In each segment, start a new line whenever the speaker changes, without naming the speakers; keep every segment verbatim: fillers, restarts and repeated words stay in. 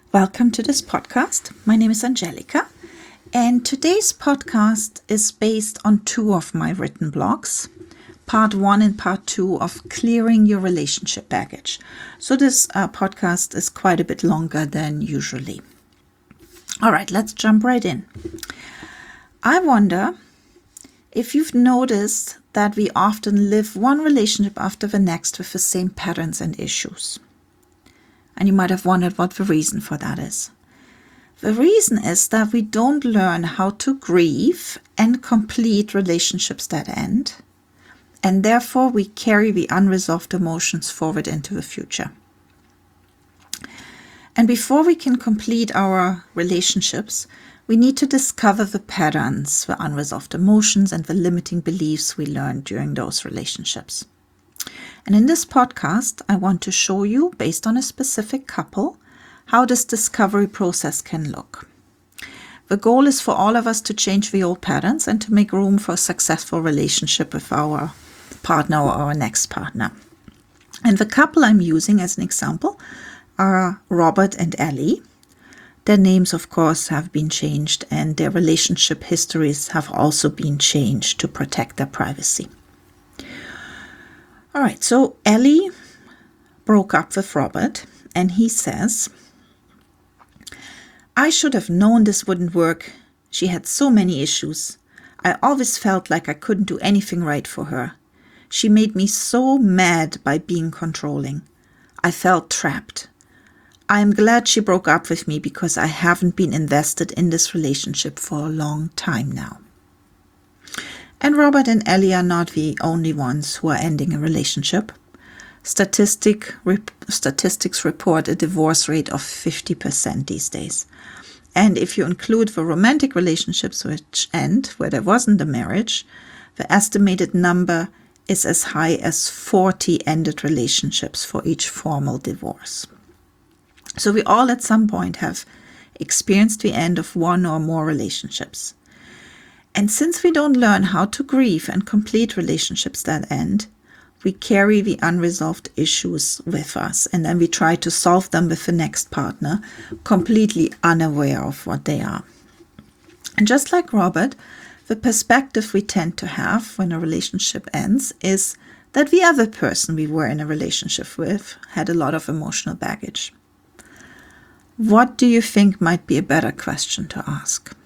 Welcome to this podcast. My name is Angelica, and today's podcast is based on two of my written blogs, part one and part two of Clearing Your Relationship Baggage. So this uh, podcast is quite a bit longer than usually. All right, let's jump right in. I wonder if you've noticed that we often live one relationship after the next with the same patterns and issues. And you might have wondered what the reason for that is. The reason is that we don't learn how to grieve and complete relationships that end, and therefore we carry the unresolved emotions forward into the future. And before we can complete our relationships, we need to discover the patterns, the unresolved emotions, and the limiting beliefs we learned during those relationships. And in this podcast, I want to show you, based on a specific couple, how this discovery process can look. The goal is for all of us to change the old patterns and to make room for a successful relationship with our partner or our next partner. And the couple I'm using as an example are Robert and Ellie. Their names, of course, have been changed, and their relationship histories have also been changed to protect their privacy. All right, so Ellie broke up with Robert, and he says, "I should have known this wouldn't work. She had so many issues. I always felt like I couldn't do anything right for her. She made me so mad by being controlling. I felt trapped. I am glad she broke up with me because I haven't been invested in this relationship for a long time now." And Robert and Ellie are not the only ones who are ending a relationship. Statistic, rep, statistics report a divorce rate of fifty percent these days. And if you include the romantic relationships which end, where there wasn't a marriage, the estimated number is as high as forty ended relationships for each formal divorce. So we all at some point have experienced the end of one or more relationships. And since we don't learn how to grieve and complete relationships that end, we carry the unresolved issues with us, and then we try to solve them with the next partner, completely unaware of what they are. And just like Robert, the perspective we tend to have when a relationship ends is that the other person we were in a relationship with had a lot of emotional baggage. What do you think might be a better question to ask?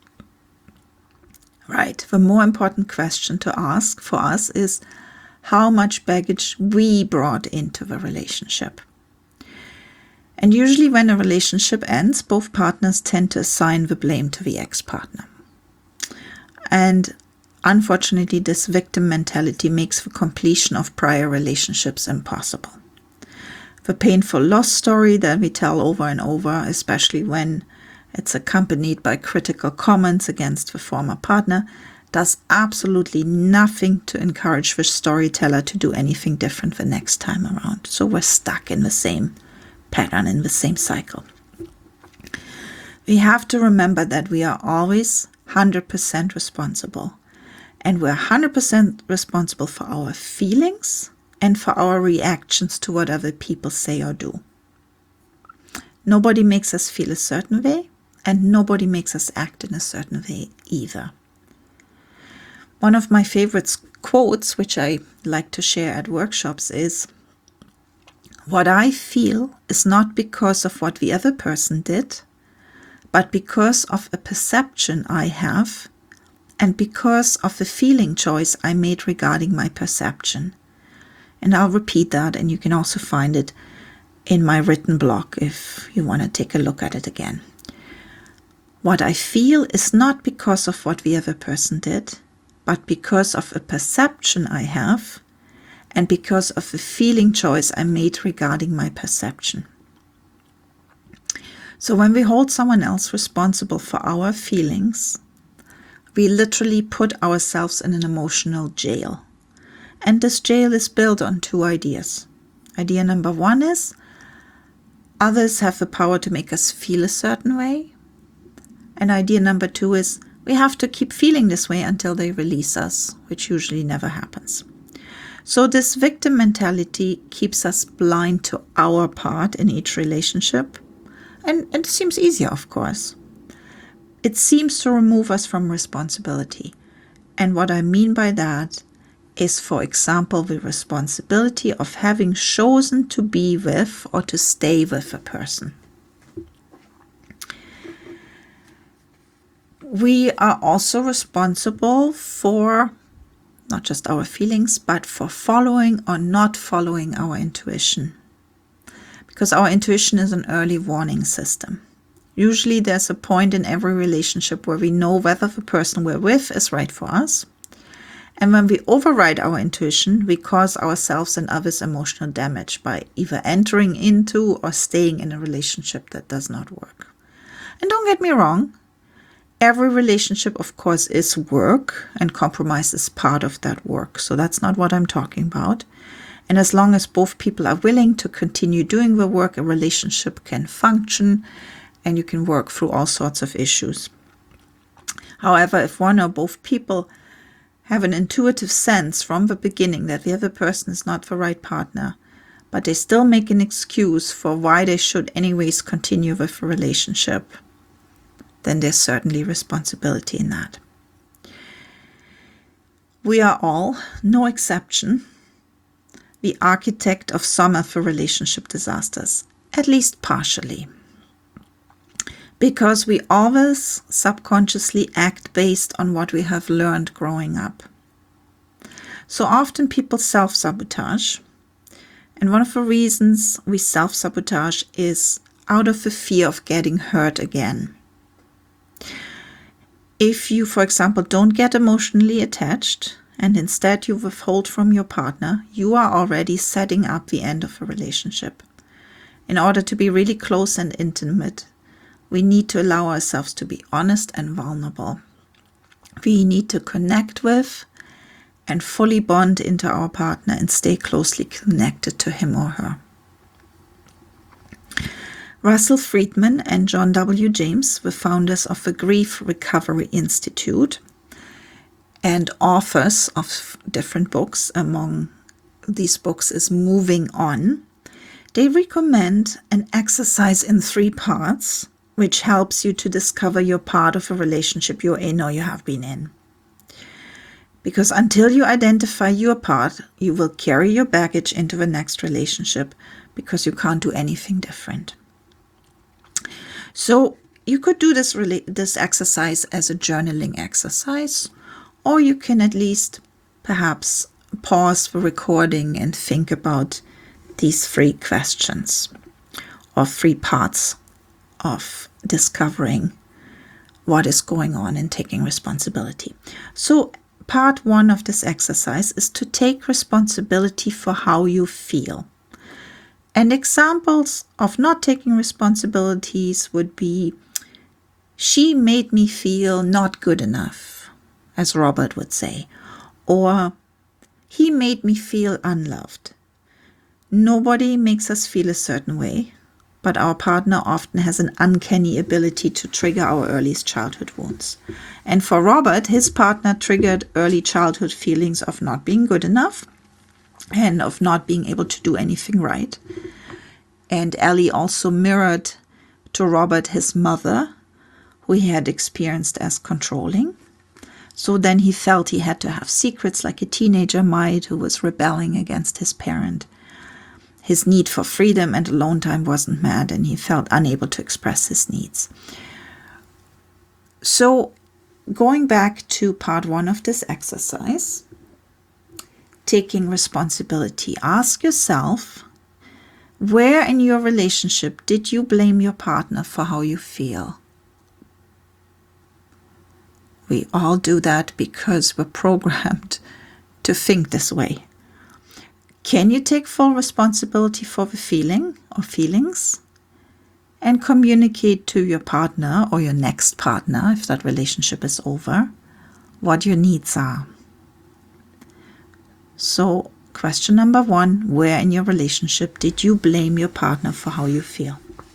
Right, the more important question to ask for us is how much baggage we brought into the relationship. And usually when a relationship ends, both partners tend to assign the blame to the ex-partner. And unfortunately, this victim mentality makes the completion of prior relationships impossible. The painful loss story that we tell over and over, especially when it's accompanied by critical comments against the former partner, does absolutely nothing to encourage the storyteller to do anything different the next time around. So we're stuck in the same pattern, in the same cycle. We have to remember that we are always one hundred percent responsible. And we're one hundred percent responsible for our feelings and for our reactions to what other people say or do. Nobody makes us feel a certain way, and nobody makes us act in a certain way either. One of my favorite quotes, which I like to share at workshops, is, "What I feel is not because of what the other person did, but because of a perception I have, and because of the feeling choice I made regarding my perception." And I'll repeat that, and you can also find it in my written blog if you want to take a look at it again. What I feel is not because of what the other person did, but because of a perception I have, and because of the feeling choice I made regarding my perception. So when we hold someone else responsible for our feelings, we literally put ourselves in an emotional jail. And this jail is built on two ideas. Idea number one is, others have the power to make us feel a certain way. And idea number two is, we have to keep feeling this way until they release us, which usually never happens. So this victim mentality keeps us blind to our part in each relationship, And, and it seems easier, of course. It seems to remove us from responsibility. And what I mean by that is, for example, the responsibility of having chosen to be with or to stay with a person. We are also responsible for not just our feelings, but for following or not following our intuition. Because our intuition is an early warning system. Usually there's a point in every relationship where we know whether the person we're with is right for us. And when we override our intuition, we cause ourselves and others emotional damage by either entering into or staying in a relationship that does not work. And don't get me wrong, every relationship, of course, is work, and compromise is part of that work. So that's not what I'm talking about. And as long as both people are willing to continue doing the work, a relationship can function and you can work through all sorts of issues. However, if one or both people have an intuitive sense from the beginning that the other person is not the right partner, but they still make an excuse for why they should anyways continue with the relationship, then there's certainly responsibility in that. We are all, no exception, the architect of some of the relationship disasters, at least partially. Because we always subconsciously act based on what we have learned growing up. So often people self-sabotage. And one of the reasons we self-sabotage is out of the fear of getting hurt again. If you, for example, don't get emotionally attached and instead you withhold from your partner, you are already setting up the end of a relationship. In order to be really close and intimate, we need to allow ourselves to be honest and vulnerable. We need to connect with and fully bond into our partner and stay closely connected to him or her. Russell Friedman and John W. James, the founders of the Grief Recovery Institute and authors of different books, among these books is Moving On, they recommend an exercise in three parts which helps you to discover your part of a relationship you're in or you have been in. Because until you identify your part, you will carry your baggage into the next relationship because you can't do anything different. So you could do this, this exercise as a journaling exercise, or you can at least perhaps pause the recording and think about these three questions or three parts of discovering what is going on and taking responsibility. So part one of this exercise is to take responsibility for how you feel. And examples of not taking responsibilities would be, she made me feel not good enough, as Robert would say, or he made me feel unloved. Nobody makes us feel a certain way, but our partner often has an uncanny ability to trigger our earliest childhood wounds. And for Robert, his partner triggered early childhood feelings of not being good enough and of not being able to do anything right. And Ellie also mirrored to Robert his mother, who he had experienced as controlling. So then he felt he had to have secrets like a teenager might who was rebelling against his parent. His need for freedom and alone time wasn't met, and he felt unable to express his needs. So, going back to part one of this exercise, taking responsibility, ask yourself, where in your relationship did you blame your partner for how you feel? We all do that because we're programmed to think this way. Can you take full responsibility for the feeling or feelings and communicate to your partner or your next partner, if that relationship is over, what your needs are? So, question number one, where in your relationship did you blame your partner for how you feel?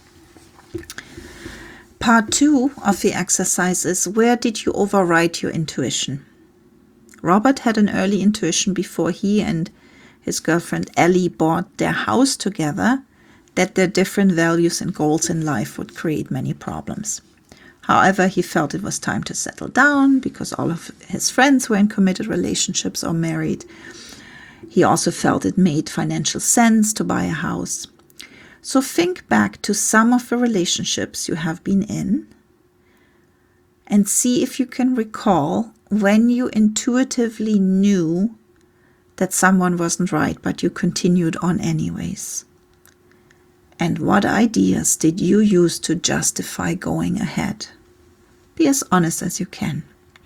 Part two of the exercise is, where did you override your intuition? Robert had an early intuition before he and his girlfriend Ellie bought their house together that their different values and goals in life would create many problems. However, he felt it was time to settle down because all of his friends were in committed relationships or married. He also felt it made financial sense to buy a house. So think back to some of the relationships you have been in and see if you can recall when you intuitively knew that someone wasn't right, but you continued on anyways. And what ideas did you use to justify going ahead? Be as honest as you can.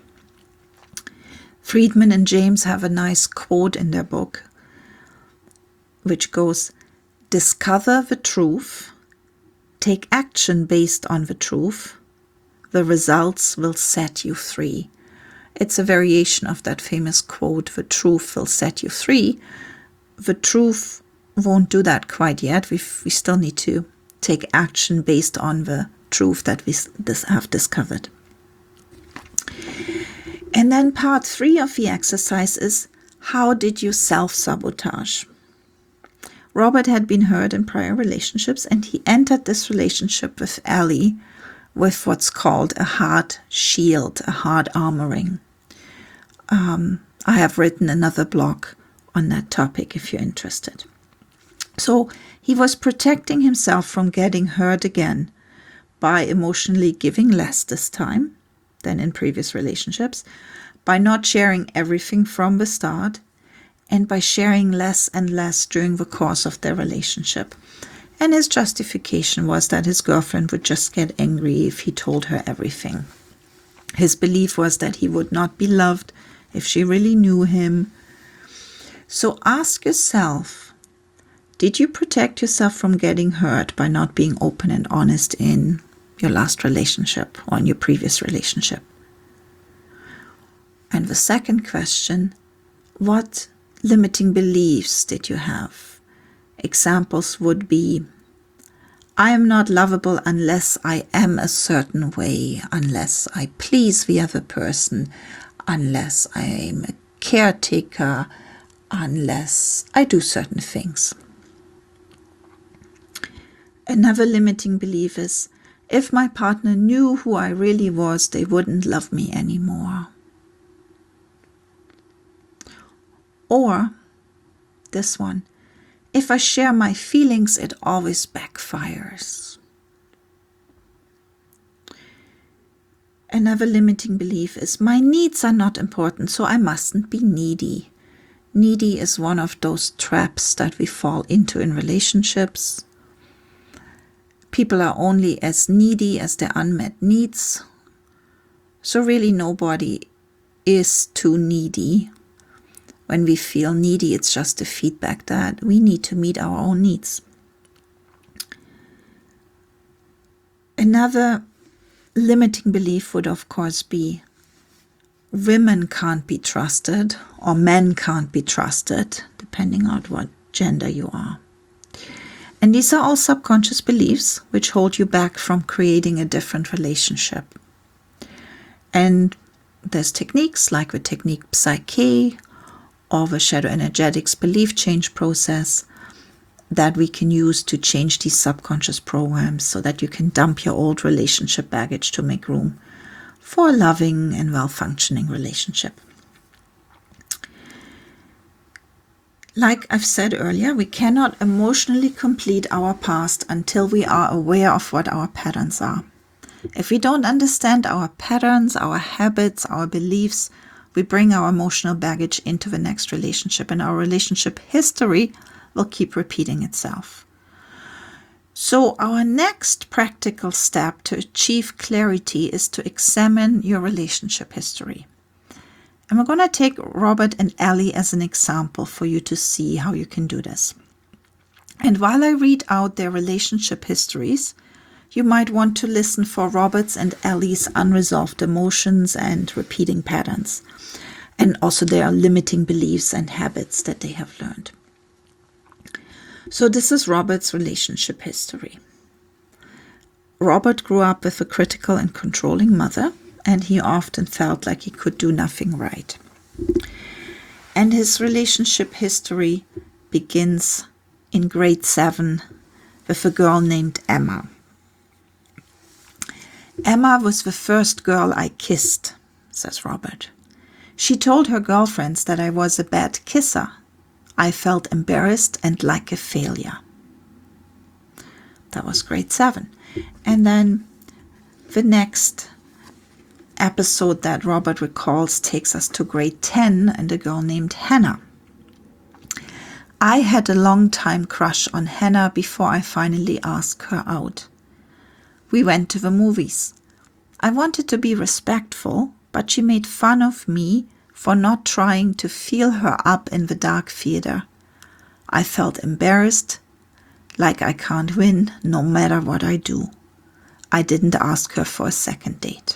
Friedman and James have a nice quote in their book, which goes, "Discover the truth, take action based on the truth, the results will set you free." It's a variation of that famous quote, "The truth will set you free." The truth won't do that quite yet. We we still need to take action based on the truth that we this have discovered. And then part three of the exercise is, how did you self-sabotage? Robert had been hurt in prior relationships, and he entered this relationship with Ellie with what's called a heart shield, a heart armoring. Um, I have written another blog on that topic if you're interested. So he was protecting himself from getting hurt again by emotionally giving less this time than in previous relationships, by not sharing everything from the start, and by sharing less and less during the course of their relationship. And his justification was that his girlfriend would just get angry if he told her everything. His belief was that he would not be loved if she really knew him. So ask yourself, did you protect yourself from getting hurt by not being open and honest in your last relationship or in your previous relationship? And the second question, what limiting beliefs did you have? Examples would be, I am not lovable unless I am a certain way, unless I please the other person, unless I am a caretaker, unless I do certain things. Another limiting belief is, if my partner knew who I really was, they wouldn't love me anymore. Or this one, if I share my feelings, it always backfires. Another limiting belief is, my needs are not important, so I mustn't be needy. Needy is one of those traps that we fall into in relationships. People are only as needy as their unmet needs. So really nobody is too needy. When we feel needy, it's just a feedback that we need to meet our own needs. Another limiting belief would, of course, be women can't be trusted or men can't be trusted, depending on what gender you are. And these are all subconscious beliefs which hold you back from creating a different relationship. And there's techniques like the technique Psyche or the Shadow Energetics belief change process that we can use to change these subconscious programs so that you can dump your old relationship baggage to make room for a loving and well-functioning relationship. Like I've said earlier, we cannot emotionally complete our past until we are aware of what our patterns are. If we don't understand our patterns, our habits, our beliefs, we bring our emotional baggage into the next relationship, and our relationship history will keep repeating itself. So our next practical step to achieve clarity is to examine your relationship history. And we're going to take Robert and Ellie as an example for you to see how you can do this. And while I read out their relationship histories, you might want to listen for Robert's and Ellie's unresolved emotions and repeating patterns, and also their limiting beliefs and habits that they have learned. So this is Robert's relationship history. Robert grew up with a critical and controlling mother, and he often felt like he could do nothing right. And his relationship history begins in grade seven with a girl named Emma. Emma was the first girl I kissed, says Robert. She told her girlfriends that I was a bad kisser. I felt embarrassed and like a failure. That was grade seven. And then the next episode that Robert recalls takes us to grade ten and a girl named Hannah. I had a long time crush on Hannah before I finally asked her out. We went to the movies. I wanted to be respectful, but she made fun of me for not trying to feel her up in the dark theater. I felt embarrassed, like I can't win no matter what I do. I didn't ask her for a second date.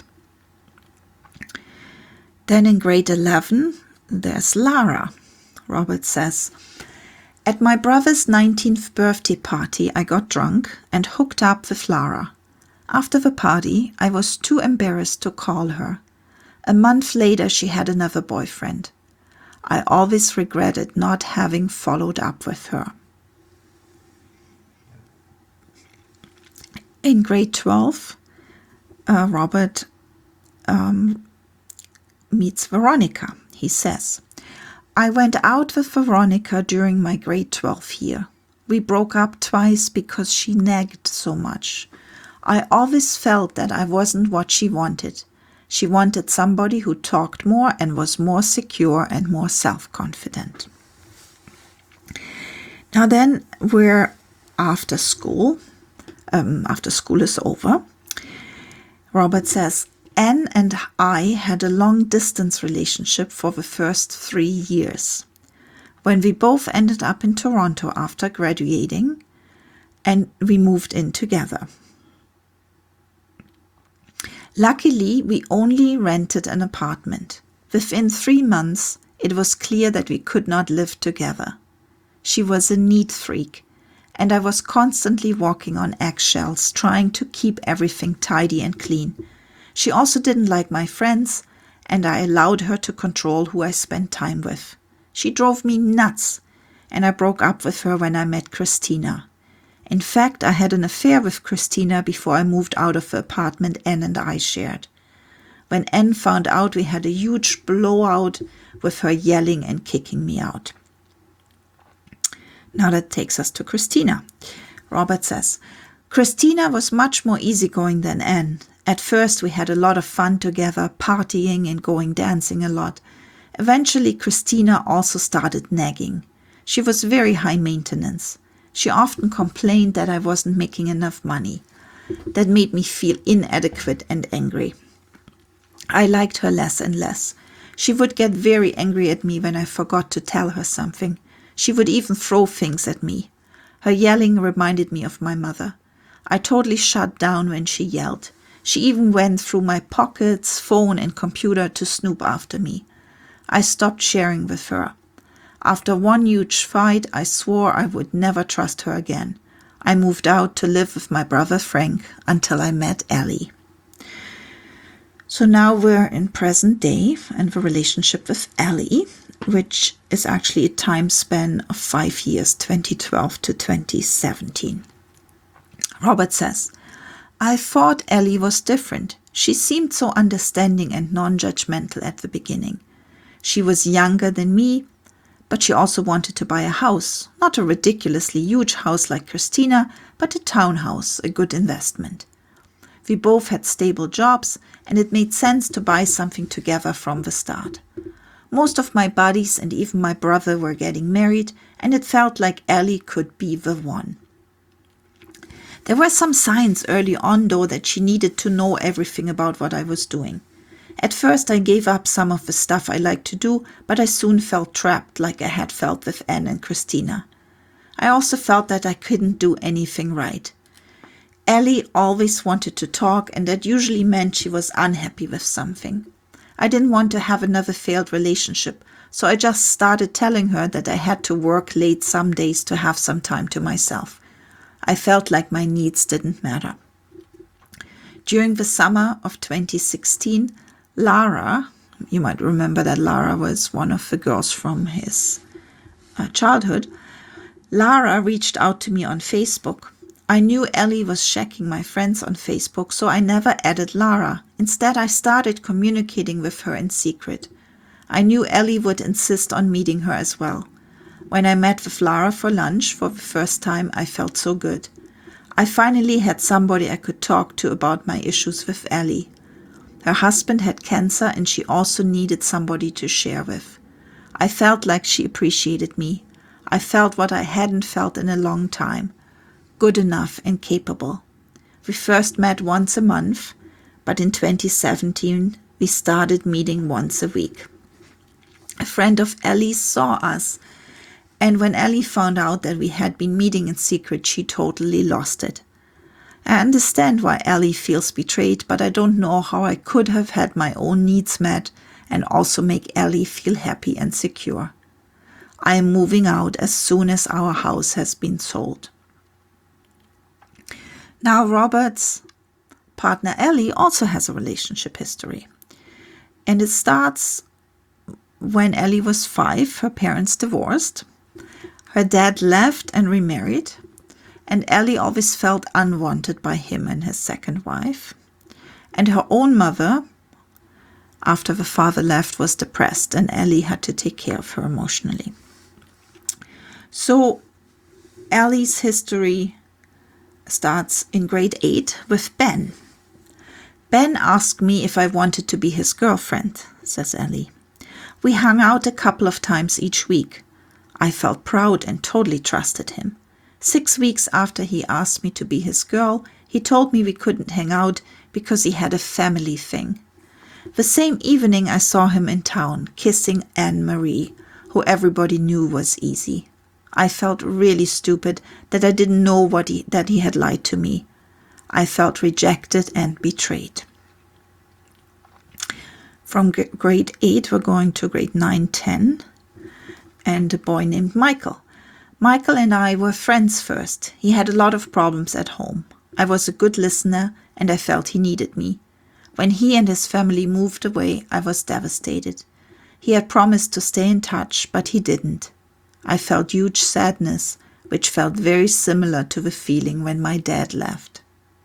Then in grade eleven, there's Lara. Robert says, at my brother's nineteenth birthday party, I got drunk and hooked up with Lara. After the party, I was too embarrassed to call her. A month later, she had another boyfriend. I always regretted not having followed up with her. In grade twelve, uh, Robert um, meets Veronica. He says, I went out with Veronica during my grade twelve year. We broke up twice because she nagged so much. I always felt that I wasn't what she wanted. She wanted somebody who talked more and was more secure and more self-confident. Now then, we're after school. Um, after school is over. Robert says, Anne and I had a long-distance relationship for the first three years. When we both ended up in Toronto after graduating, and we moved in together. Luckily, we only rented an apartment. Within three months, it was clear that we could not live together. She was a neat freak, and I was constantly walking on eggshells, trying to keep everything tidy and clean. She also didn't like my friends, and I allowed her to control who I spent time with. She drove me nuts, and I broke up with her when I met Christina. In fact, I had an affair with Christina before I moved out of the apartment Anne and I shared. When Anne found out, we had a huge blowout with her yelling and kicking me out. Now that takes us to Christina. Robert says, Christina was much more easygoing than Anne. At first, we had a lot of fun together, partying and going dancing a lot. Eventually, Christina also started nagging. She was very high maintenance. She often complained that I wasn't making enough money. That made me feel inadequate and angry. I liked her less and less. She would get very angry at me when I forgot to tell her something. She would even throw things at me. Her yelling reminded me of my mother. I totally shut down when she yelled. She even went through my pockets, phone, and computer to snoop after me. I stopped sharing with her. After one huge fight, I swore I would never trust her again. I moved out to live with my brother Frank until I met Ellie. So now we're in present day and the relationship with Ellie, which is actually a time span of five years, twenty twelve to twenty seventeen. Robert says, I thought Ellie was different. She seemed so understanding and non-judgmental at the beginning. She was younger than me, but she also wanted to buy a house, not a ridiculously huge house like Christina, but a townhouse, a good investment. We both had stable jobs, and it made sense to buy something together from the start. Most of my buddies and even my brother were getting married, and it felt like Ellie could be the one. There were some signs early on, though, that she needed to know everything about what I was doing. At first, I gave up some of the stuff I liked to do, but I soon felt trapped like I had felt with Anne and Christina. I also felt that I couldn't do anything right. Ellie always wanted to talk, and that usually meant she was unhappy with something. I didn't want to have another failed relationship, so I just started telling her that I had to work late some days to have some time to myself. I felt like my needs didn't matter. During the summer of twenty sixteen, Lara, you might remember that Lara was one of the girls from his uh, childhood, Lara reached out to me on Facebook. I knew Ellie was checking my friends on Facebook, so I never added Lara. Instead, I started communicating with her in secret. I knew Ellie would insist on meeting her as well. When I met with Lara for lunch for the first time, I felt so good. I finally had somebody I could talk to about my issues with Ellie. Her husband had cancer and she also needed somebody to share with. I felt like she appreciated me. I felt what I hadn't felt in a long time. Good enough and capable. We first met once a month, but in twenty seventeen we started meeting once a week. A friend of Ellie's saw us, and when Ellie found out that we had been meeting in secret, she totally lost it. I understand why Ellie feels betrayed, but I don't know how I could have had my own needs met and also make Ellie feel happy and secure. I am moving out as soon as our house has been sold. Now, Robert's partner Ellie also has a relationship history. And it starts when Ellie was five, her parents divorced. Her dad left and remarried. And Ellie always felt unwanted by him and his second wife. And her own mother, after the father left, was depressed, and Ellie had to take care of her emotionally. So Ellie's history starts in grade eight with Ben. Ben asked me if I wanted to be his girlfriend, says Ellie. We hung out a couple of times each week. I felt proud and totally trusted him. Six weeks after he asked me to be his girl, he told me we couldn't hang out because he had a family thing. The same evening I saw him in town, kissing Anne-Marie, who everybody knew was easy. I felt really stupid that I didn't know what he, that he had lied to me. I felt rejected and betrayed. From g- grade eight, we're going to grade nine, ten, and a boy named Michael. Michael and I were friends first. He had a lot of problems at home. I was a good listener, and I felt he needed me. When he and his family moved away, I was devastated. He had promised to stay in touch, but he didn't. I felt huge sadness, which felt very similar to the feeling when my dad left.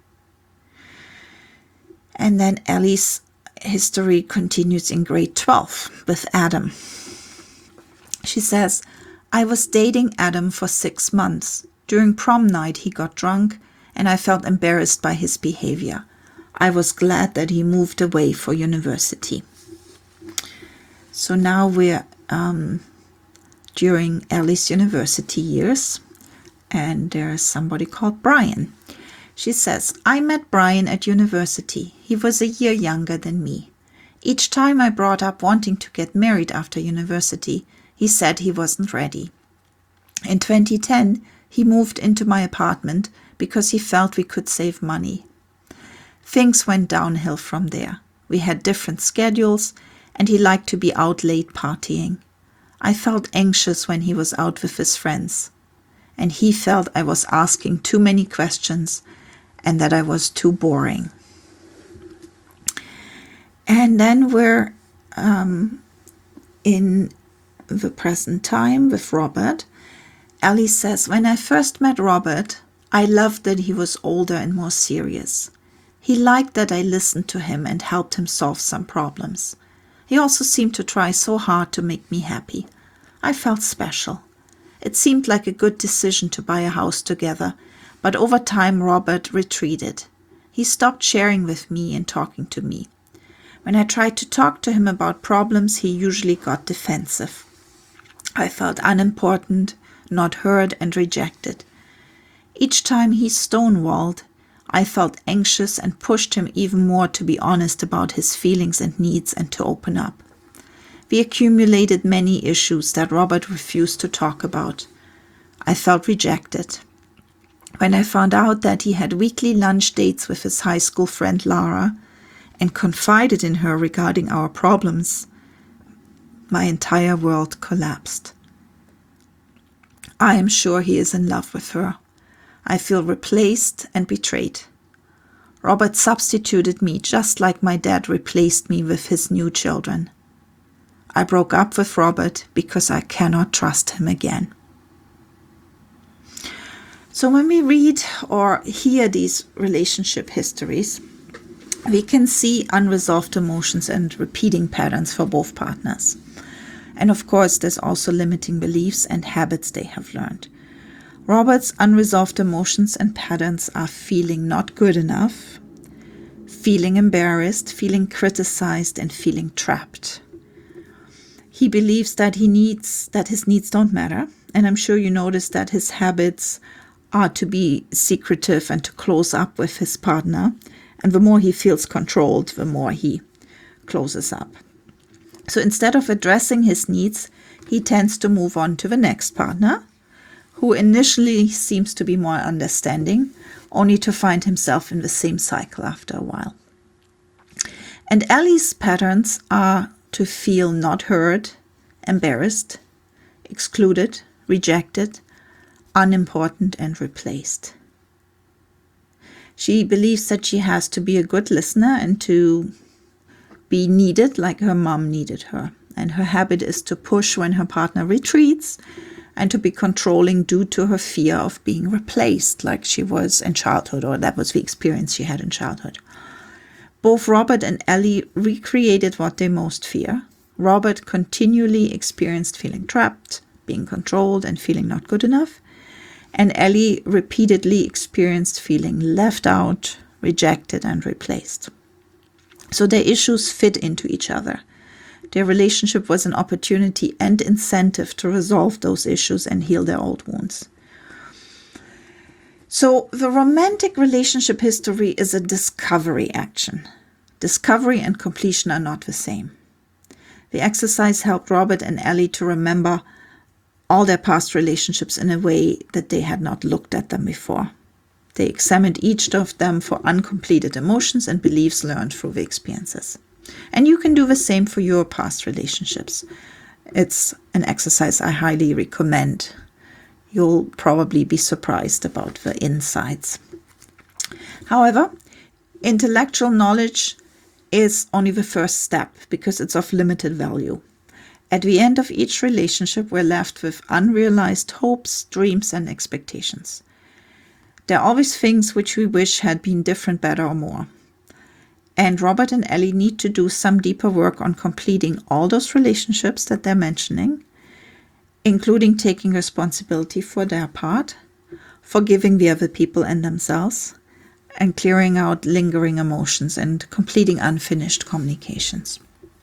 And then Ellie's history continues in grade twelve with Adam. She says, I was dating Adam for six months. During prom night, he got drunk, and I felt embarrassed by his behavior. I was glad that he moved away for university. So now we're um, during Ellie's university years, and there's somebody called Brian. She says, I met Brian at university. He was a year younger than me. Each time I brought up wanting to get married after university, he said he wasn't ready. In twenty ten, he moved into my apartment because he felt we could save money. Things went downhill from there. We had different schedules, and he liked to be out late partying. I felt anxious when he was out with his friends, and he felt I was asking too many questions and that I was too boring. And then we're um, in the present time with Robert. Ellie says, when I first met Robert, I loved that he was older and more serious. He liked that I listened to him and helped him solve some problems. He also seemed to try so hard to make me happy. I felt special. It seemed like a good decision to buy a house together, but over time Robert retreated. He stopped sharing with me and talking to me. When I tried to talk to him about problems, he usually got defensive. I felt unimportant, not heard, and rejected. Each time he stonewalled, I felt anxious and pushed him even more to be honest about his feelings and needs and to open up. We accumulated many issues that Robert refused to talk about. I felt rejected. When I found out that he had weekly lunch dates with his high school friend Lara and confided in her regarding our problems, my entire world collapsed. I am sure he is in love with her. I feel replaced and betrayed. Robert substituted me just like my dad replaced me with his new children. I broke up with Robert because I cannot trust him again. So when we read or hear these relationship histories, we can see unresolved emotions and repeating patterns for both partners. And of course, there's also limiting beliefs and habits they have learned. Robert's unresolved emotions and patterns are feeling not good enough, feeling embarrassed, feeling criticized, and feeling trapped. He believes that he needs that his needs don't matter, and I'm sure you noticed that his habits are to be secretive and to close up with his partner. And the more he feels controlled, the more he closes up. So instead of addressing his needs, he tends to move on to the next partner, who initially seems to be more understanding, only to find himself in the same cycle after a while. And Ellie's patterns are to feel not heard, embarrassed, excluded, rejected, unimportant, and replaced. She believes that she has to be a good listener and to be needed like her mom needed her. And her habit is to push when her partner retreats and to be controlling due to her fear of being replaced like she was in childhood, or that was the experience she had in childhood. Both Robert and Ellie recreated what they most fear. Robert continually experienced feeling trapped, being controlled, and feeling not good enough. And Ellie repeatedly experienced feeling left out, rejected, and replaced. So their issues fit into each other. Their relationship was an opportunity and incentive to resolve those issues and heal their old wounds. So the romantic relationship history is a discovery action. Discovery and completion are not the same. The exercise helped Robert and Ellie to remember all their past relationships in a way that they had not looked at them before. They examined each of them for uncompleted emotions and beliefs learned through the experiences. And you can do the same for your past relationships. It's an exercise I highly recommend. You'll probably be surprised about the insights. However, intellectual knowledge is only the first step because it's of limited value. At the end of each relationship, we're left with unrealized hopes, dreams, and expectations. There are always things which we wish had been different, better, or more. And Robert and Ellie need to do some deeper work on completing all those relationships that they're mentioning, including taking responsibility for their part, forgiving the other people and themselves, and clearing out lingering emotions and completing unfinished communications.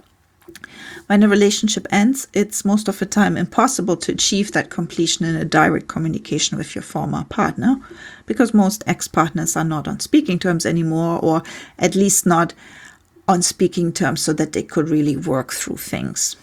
When a relationship ends, it's most of the time impossible to achieve that completion in a direct communication with your former partner, because most ex-partners are not on speaking terms anymore, or at least not on speaking terms so that they could really work through things.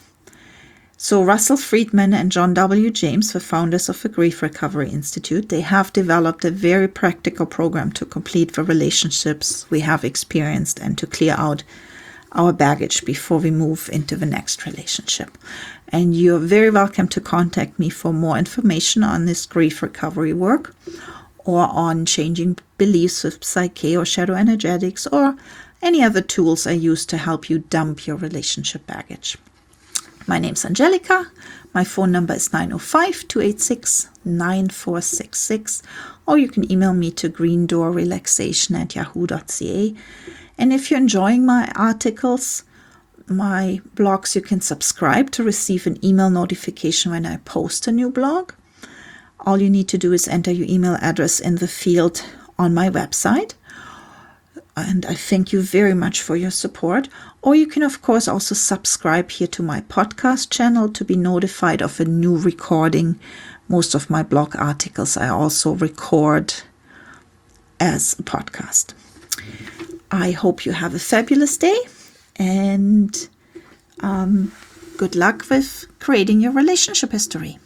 So Russell Friedman and John W. James, the founders of the Grief Recovery Institute, they have developed a very practical program to complete the relationships we have experienced and to clear out our baggage before we move into the next relationship. And you're very welcome to contact me for more information on this grief recovery work, or on changing beliefs with Psyche or shadow energetics, or any other tools I use to help you dump your relationship baggage. My name's Angelica. My phone number is nine oh five, two eight six, nine four six six, or you can email me to greendoorrelaxation at yahoo dot c a. And if you're enjoying my articles, my blogs, you can subscribe to receive an email notification when I post a new blog. All you need to do is enter your email address in the field on my website. And I thank you very much for your support. Or you can, of course, also subscribe here to my podcast channel to be notified of a new recording. Most of my blog articles I also record as a podcast. I hope you have a fabulous day, and um, good luck with creating your relationship history.